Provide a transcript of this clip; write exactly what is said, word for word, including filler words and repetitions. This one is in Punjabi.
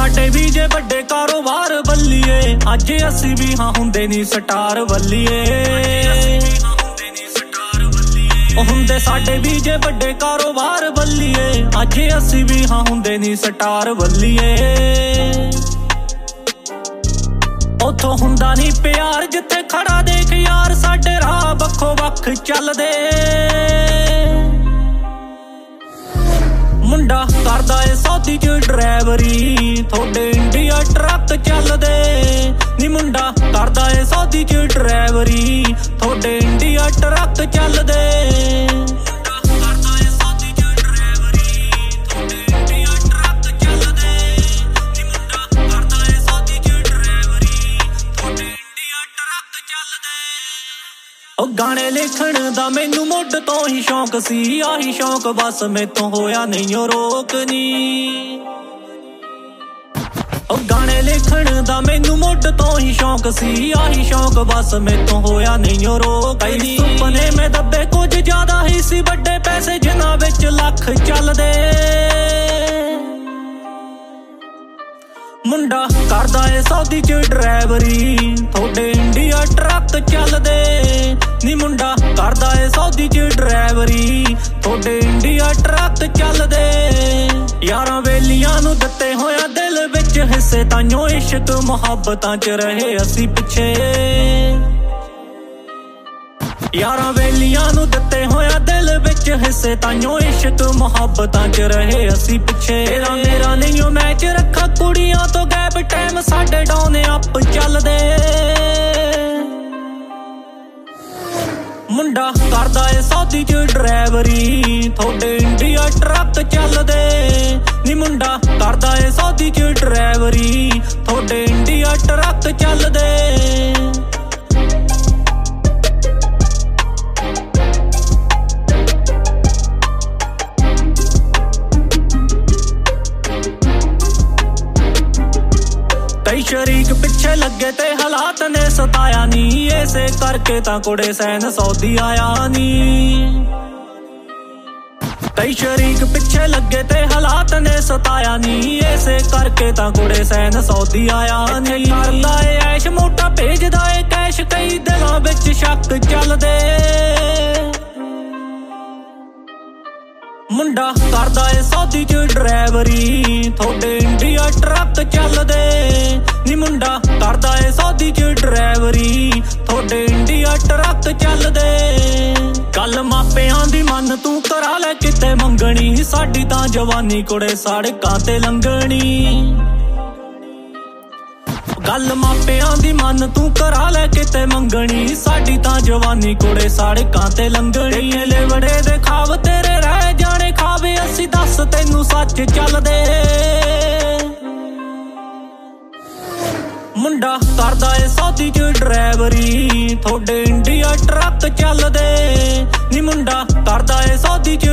ਸਾਡੇ ਵੀ ਜੇ ਵੱਡੇ ਕਾਰੋਬਾਰ ਬੱਲੀਏ, ਅੱਜ ਅਸੀਂ ਵੀ ਹਾਂ ਹੁੰਦੇ ਨੀ ਸਟਾਰ ਬੱਲੀਏ। ਉਹ ਹੁੰਦੇ ਸਾਡੇ ਵੀ ਜੇ ਵੱਡੇ ਕਾਰੋਬਾਰ ਬੱਲੀਏ, ਅੱਜ ਅਸੀਂ ਵੀ ਹਾਂ ਹੁੰਦੇ ਨੀ ਸਟਾਰ ਬੱਲੀਏ। ਉੱਥੋਂ ਹੁੰਦਾ ਨੀ ਪਿਆਰ ਜਿੱਥੇ ਖੜਾ ਦੇਖ ਯਾਰ, ਸਾਡੇ ਰਾਹ ਵੱਖੋ ਵੱਖ ਚੱਲਦੇ। ਮੁੰਡਾ ਕਰਦਾ ਏ ਸੌਦੀ ਚ ਡਰਾਈਵਰੀ, ਥੋਡੇ ਇੰਡੀਆ ਟਰੱਕ ਚੱਲਦੇ ਨੀ। ਮੁੰਡਾ ਕਰਦਾ ਏ ਸੌਦੀ ਚ ਡਰਾਈਵਰੀ, ਥੋਡੇ ਇੰਡੀਆ ਟਰੱਕ ਚੱਲਦੇ। ਉਹ ਗਾਣੇ ਲਿਖਣ ਦਾ ਮੈਨੂੰ ਮੁੱਢ ਤੋਂ ਹੀ ਸ਼ੌਂਕ ਸੀ, ਆਹੀ ਸ਼ੌਂਕ ਬਸ ਮੈਥੋਂ ਹੋਇਆ ਨਹੀਂ ਓ ਰੋਕਨੀ। ਉਹ ਗਾਣੇ ਲਿਖਣ ਦਾ ਮੈਨੂੰ ਮੁੱਢ ਤੋਂ ਹੀ ਸ਼ੌਂਕ ਸੀ, ਆਹੀ ਸ਼ੌਂਕ ਬਸ ਮੈਥੋਂ ਹੋਇਆ ਨਹੀਂ ਓ ਰੋਕਨੀ। ਸੁਪਨੇ ਮੈਂ ਦੱਬੇ ਕੁਝ ਜ਼ਿਆਦਾ ਹੀ ਸੀ, ਵੱਡੇ ਪੈਸੇ ਜਿਨ੍ਹਾਂ ਵਿੱਚ ਲੱਖ ਚੱਲਦੇ। ਮੁੰਡਾ ਕਰਦਾ ਏ ਸੌਦੀ ਚ ਡਰਾਈਵਰੀ, ਥੋਡੇ ਇੰਡੀਆ ਟਰੱਕ ਚੱਲਦੇ ਨੀ। ਮੁੰਡਾ ਕਰਦਾ ਏ ਸੌਦੀ ਚ ਡਰਾਈਵਰੀ, ਥੋਡੇ ਇੰਡੀਆ ਟਰੱਕ ਚੱਲਦੇ। ਯਾਰਾਂ ਵੇਲੀਆਂ ਨੂੰ ਦਿੱਤੇ ਹੋਇਆ ਦਿਲ ਵਿੱਚ ਹਿੱਸੇ, ਤਾਈਓ ਇਸ਼ਕ ਮੁਹੱਬਤਾਂ ਚ ਰਹੇ ਅਸੀਂ ਪਿੱਛੇ। ਯਾਰਾਂ ਵੇਲੀਆਂ ਨੂੰ ਦਿੱਤੇ ਹੋਇਆ ਦਿਲ ਵਿੱਚ ਹਿੱਸੇ, ਤਾਈਓ ਇਸ਼ਕ ਮੁਹੱਬਤਾਂ ਚ ਰਹੇ ਅਸੀਂ ਪਿੱਛੇ। ਤੇਰਾ ਮੇਰਾ ਨਹੀਂ ਓ ਮੈਚ ਰੱਖਾ ਕੁੜੀਆਂ ਤੋਂ ਗੈਪ, ਟਾਈਮ ਸਾਡੇ ਡਾਊਨ ਅਪ ਚੱਲਦੇ। ਮੁੰਡਾ ਕਰਦਾ ਏ ਸੌਦੀ ਚ ਡਰਾਈਵਰੀ, ਥੋਡੇ ਇੰਡੀਆ ਟਰੱਕ ਚੱਲਦੇ ਨੀ। ਮੁੰਡਾ ਕਰਦਾ ਏ ਸੌਦੀ ਚ ਡਰਾਈਵਰੀ, ਥੋਡੇ ਇੰਡੀਆ ਟਰੱਕ ਚੱਲਦੇ। ਕਈ ਸ਼ਰੀਕ ਪਿੱਛੇ ਲੱਗੇ ਤੇ ਹਾਲਾਤ ਨੇ ਸਤਾਇਆ ਨੀ, ਇਸੇ ਕਰਕੇ ਤਾਂ ਕੁੜੇ ਸੈਨ ਸੌਦੀ ਆਇਆ ਨੀ। ਕਈ ਸ਼ਰੀਕ ਪਿੱਛੇ ਲੱਗੇ ਤੇ ਹਾਲਾਤ ਨੇ ਸਤਾਇਆ ਨੀ, ਇਸੇ ਕਰਕੇ ਤਾਂ ਕੁੜੇ ਸੈਨ ਸੌਦੀ ਆਇਆ ਨੀ। ਕਰਦਾ ਏ ਐਸ਼ ਮੋਟਾ ਭੇਜਦਾ ਏ ਕੈਸ਼, ਕਈ ਦਿਲਾਂ ਵਿੱਚ ਸ਼ੱਕ ਚੱਲਦੇ। ਮੁੰਡਾ ਕਰਦਾ ਏ ਸੌਦੀ ਚ ਡਰਾਈਵਰੀ, ਥੋਡੇ ਇੰਡੀਆ ਟਰੱਕ ਚੱਲਦੇ ਨੀ। ਮੁੰਡਾ ਕਰਦਾ ਏ ਸੌਦੀ ਚ ਡਰਾਈਵਰੀ, ਥੋਡੇ ਇੰਡੀਆ ਟਰੱਕ ਚੱਲਦੇ। ਗੱਲ ਮਾਪਿਆਂ ਦੀ ਮੰਨ ਤੂੰ ਕਰਾ ਲੈ ਕਿਤੇ ਮੰਗਣੀ, ਸਾਡੀ ਤਾਂ ਜਵਾਨੀ ਕੁੜੇ ਸੜਕਾਂ ਤੇ ਲੰਘਣੀ। ਗੱਲ ਮਾਪਿਆਂ ਦੀ ਮੰਨ ਤੂੰ ਕਰਾ ਲੈ ਕਿਤੇ ਮੰਗਣੀ, ਸਾਡੀ ਤਾਂ ਜਵਾਨੀ ਕੁੜੇ ਸੜਕਾਂ ਤੇ ਲੰਘਣੀ। ਏਲੇ ਬੜੇ ਦੇ ਖਾਬ ਤੇਰੇ ਰਹਿ ਜਾਣੇ ਖਾਵੇ, ਅਸੀਂ ਦੱਸ ਤੈਨੂੰ ਸੱਚ ਚੱਲਦੇ। ਮੁੰਡਾ ਕਰਦਾ ਏ ਸੌਦੀ ਚ ਡਰਾਈਵਰੀ, ਥੋਡੇ ਇੰਡੀਆ ਟਰੱਕ ਚੱਲਦੇ ਨੀ। ਮੁੰਡਾ ਕਰਦਾ ਏ ਸੌਦੀ ਚ